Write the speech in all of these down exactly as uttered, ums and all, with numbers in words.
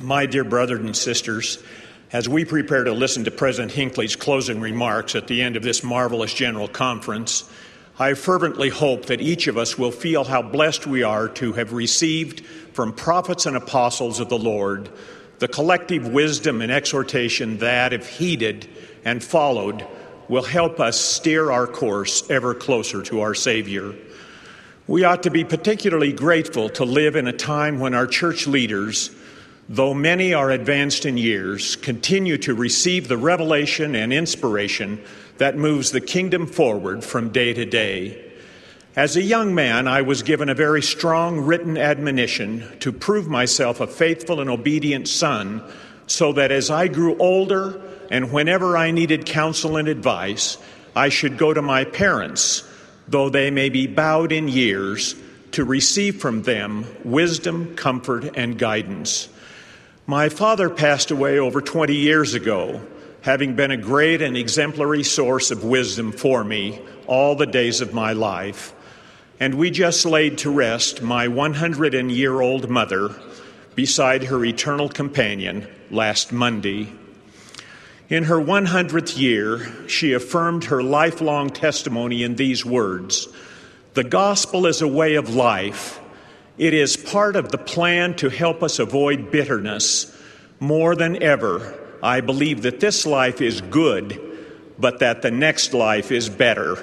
My dear brothers and sisters, as we prepare to listen to President Hinckley's closing remarks at the end of this marvelous General Conference, I fervently hope that each of us will feel how blessed we are to have received from prophets and apostles of the Lord the collective wisdom and exhortation that, if heeded and followed, will help us steer our course ever closer to our Savior. We ought to be particularly grateful to live in a time when our church leaders, though many are advanced in years, continue to receive the revelation and inspiration that moves the kingdom forward from day to day. As a young man, I was given a very strong written admonition to prove myself a faithful and obedient son, so that as I grew older and whenever I needed counsel and advice, I should go to my parents, though they may be bowed in years, to receive from them wisdom, comfort, and guidance. My father passed away over twenty years ago, having been a great and exemplary source of wisdom for me all the days of my life. And we just laid to rest my one hundred year old mother beside her eternal companion last Monday. In her one hundredth year, she affirmed her lifelong testimony in these words: "The gospel is a way of life. It is part of the plan to help us avoid bitterness. More than ever, I believe that this life is good, but that the next life is better."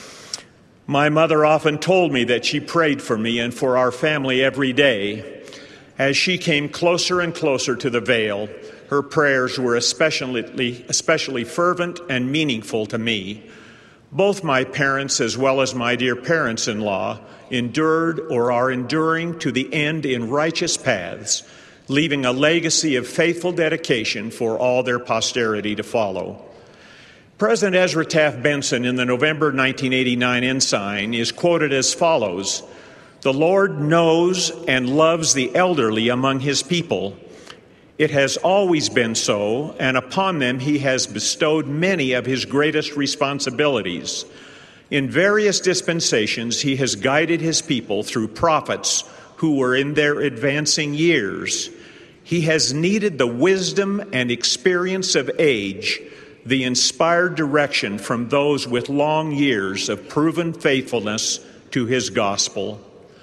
My mother often told me that she prayed for me and for our family every day. As she came closer and closer to the veil, her prayers were especially, especially fervent and meaningful to me. Both my parents, as well as my dear parents-in-law, endured or are enduring to the end in righteous paths, leaving a legacy of faithful dedication for all their posterity to follow. President Ezra Taft Benson in the November nineteen eighty-nine Ensign is quoted as follows: "The Lord knows and loves the elderly among his people. It has always been so, and upon them he has bestowed many of his greatest responsibilities. In various dispensations he has guided his people through prophets who were in their advancing years. He has needed the wisdom and experience of age, the inspired direction from those with long years of proven faithfulness to his gospel."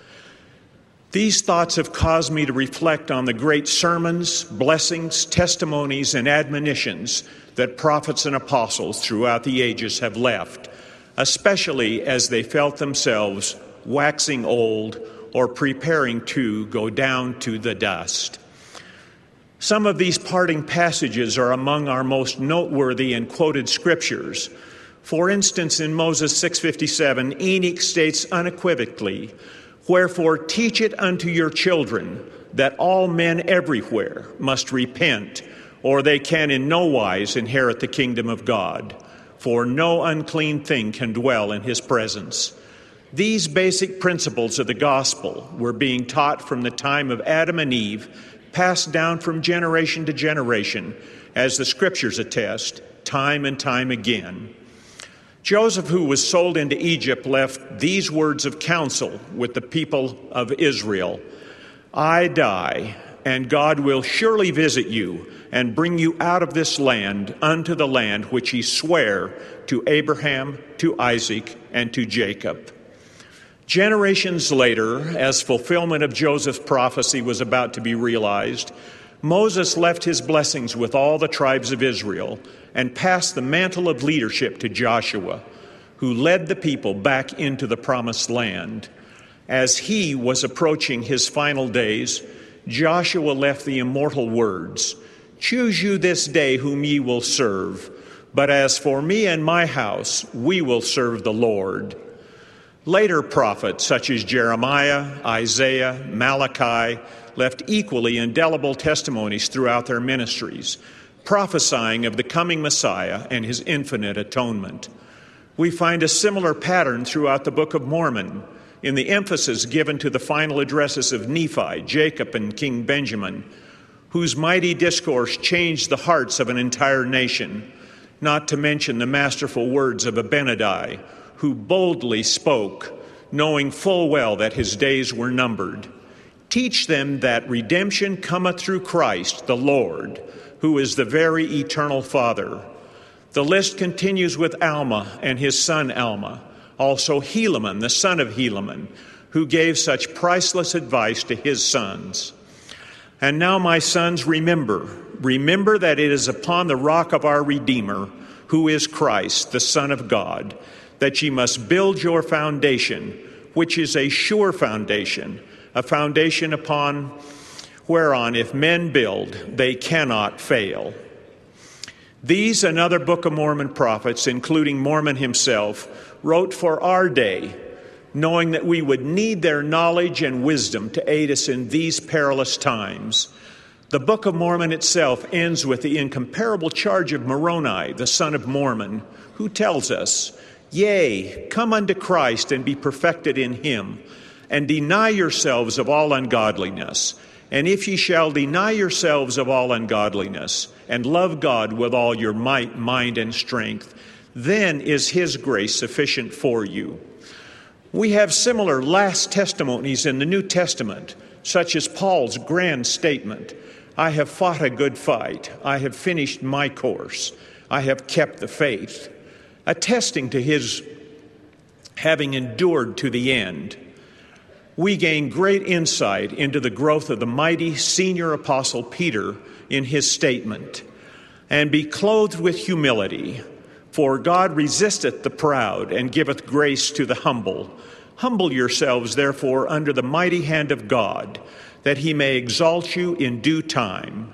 These thoughts have caused me to reflect on the great sermons, blessings, testimonies, and admonitions that prophets and apostles throughout the ages have left, especially as they felt themselves waxing old or preparing to go down to the dust. Some of these parting passages are among our most noteworthy and quoted scriptures. For instance, in Moses six fifty-seven, Enoch states unequivocally, "Wherefore teach it unto your children, that all men everywhere must repent, or they can in no wise inherit the kingdom of God. For no unclean thing can dwell in his presence." These basic principles of the gospel were being taught from the time of Adam and Eve, passed down from generation to generation, as the scriptures attest, time and time again. Joseph, who was sold into Egypt, left these words of counsel with the people of Israel: "I die, and God will surely visit you and bring you out of this land unto the land which he sware to Abraham, to Isaac, and to Jacob." Generations later, as fulfillment of Joseph's prophecy was about to be realized, Moses left his blessings with all the tribes of Israel and passed the mantle of leadership to Joshua, who led the people back into the promised land. As he was approaching his final days, Joshua left the immortal words, "Choose you this day whom ye will serve, but as for me and my house, we will serve the Lord." Later prophets, such as Jeremiah, Isaiah, Malachi, left equally indelible testimonies throughout their ministries, prophesying of the coming Messiah and his infinite atonement. We find a similar pattern throughout the Book of Mormon, in the emphasis given to the final addresses of Nephi, Jacob, and King Benjamin, whose mighty discourse changed the hearts of an entire nation, not to mention the masterful words of Abinadi, who boldly spoke, knowing full well that his days were numbered. Teach them that redemption cometh through Christ the Lord, who is the very eternal Father. The list continues with Alma and his son Alma, also Helaman, the son of Helaman, who gave such priceless advice to his sons. And now, my sons, remember, remember that it is upon the rock of our Redeemer, who is Christ, the Son of God, that ye must build your foundation, which is a sure foundation, a foundation upon whereon if men build, they cannot fail. These and other Book of Mormon prophets, including Mormon himself, wrote for our day, knowing that we would need their knowledge and wisdom to aid us in these perilous times. The Book of Mormon itself ends with the incomparable charge of Moroni, the son of Mormon, who tells us, "Yea, come unto Christ and be perfected in him, and deny yourselves of all ungodliness. And if ye shall deny yourselves of all ungodliness, and love God with all your might, mind, and strength, then is his grace sufficient for you." We have similar last testimonies in the New Testament, such as Paul's grand statement, "I have fought a good fight, I have finished my course, I have kept the faith," attesting to his having endured to the end. We gain great insight into the growth of the mighty senior apostle Peter in his statement, "And be clothed with humility, for God resisteth the proud and giveth grace to the humble. Humble yourselves, therefore, under the mighty hand of God, that he may exalt you in due time."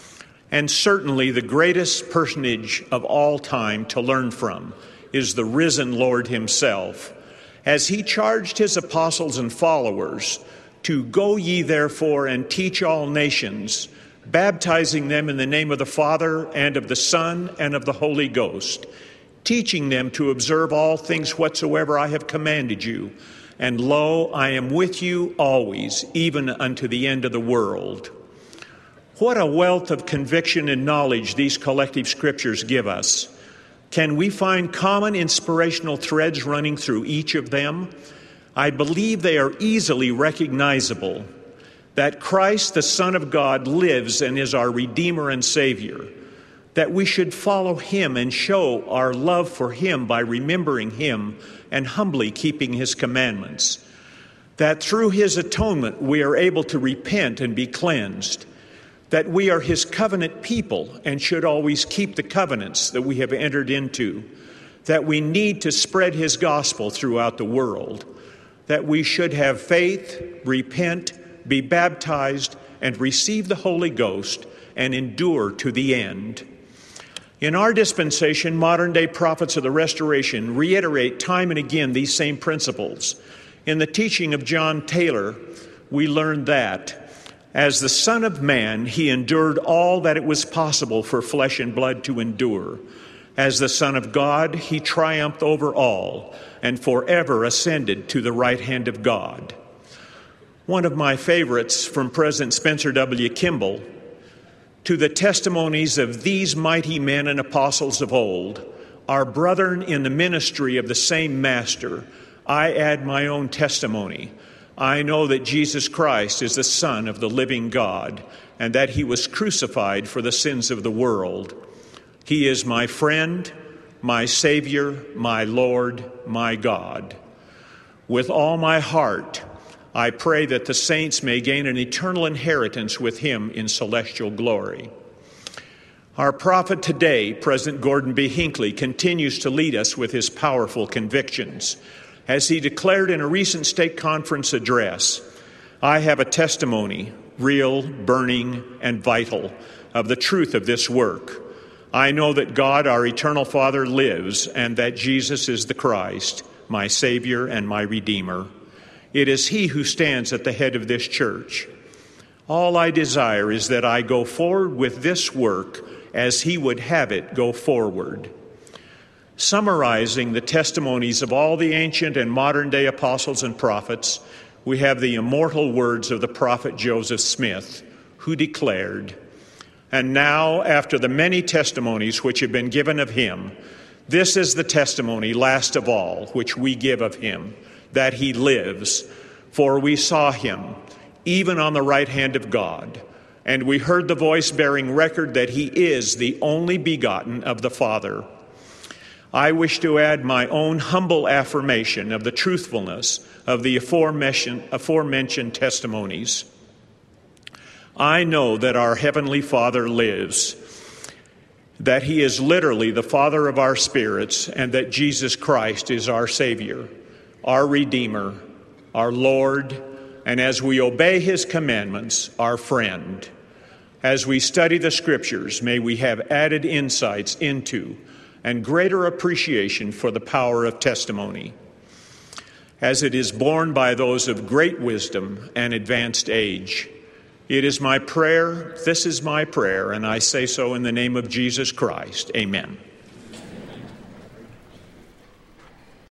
And certainly the greatest personage of all time to learn from is the risen Lord himself, as he charged his apostles and followers to "Go ye therefore and teach all nations, baptizing them in the name of the Father and of the Son and of the Holy Ghost, teaching them to observe all things whatsoever I have commanded you. And lo, I am with you always, even unto the end of the world." What a wealth of conviction and knowledge these collective scriptures give us. Can we find common inspirational threads running through each of them? I believe they are easily recognizable. That Christ, the Son of God, lives and is our Redeemer and Savior. That we should follow him and show our love for him by remembering him and humbly keeping his commandments. That through his atonement we are able to repent and be cleansed. That we are his covenant people and should always keep the covenants that we have entered into. That we need to spread his gospel throughout the world. That we should have faith, repent, be baptized, and receive the Holy Ghost and endure to the end. In our dispensation, modern-day prophets of the Restoration reiterate time and again these same principles. In the teaching of John Taylor, we learn that as the Son of Man, he endured all that it was possible for flesh and blood to endure. As the Son of God, he triumphed over all and forever ascended to the right hand of God. One of my favorites from President Spencer W. Kimball, "To the testimonies of these mighty men and apostles of old, our brethren in the ministry of the same Master, I add my own testimony. I know that Jesus Christ is the Son of the living God, and that he was crucified for the sins of the world. He is my friend, my Savior, my Lord, my God. With all my heart, I pray that the saints may gain an eternal inheritance with him in celestial glory." Our prophet today, President Gordon B. Hinckley, continues to lead us with his powerful convictions. As he declared in a recent state conference address, "I have a testimony, real, burning, and vital, of the truth of this work. I know that God, our eternal Father, lives, and that Jesus is the Christ, my Savior and my Redeemer. It is he who stands at the head of this church. All I desire is that I go forward with this work as he would have it go forward." Summarizing the testimonies of all the ancient and modern-day apostles and prophets, we have the immortal words of the prophet Joseph Smith, who declared, "And now, after the many testimonies which have been given of him, this is the testimony last of all which we give of him, that he lives. For we saw him, even on the right hand of God. And we heard the voice bearing record that he is the only begotten of the Father. I wish to add my own humble affirmation of the truthfulness of the aforementioned, aforementioned testimonies. I know that our Heavenly Father lives, that he is literally the Father of our spirits, and that Jesus Christ is our Savior, our Redeemer, our Lord, and as we obey his commandments, our friend. As we study the Scriptures, may we have added insights into and greater appreciation for the power of testimony, as it is borne by those of great wisdom and advanced age. It is my prayer, this is my prayer, and I say so in the name of Jesus Christ. Amen.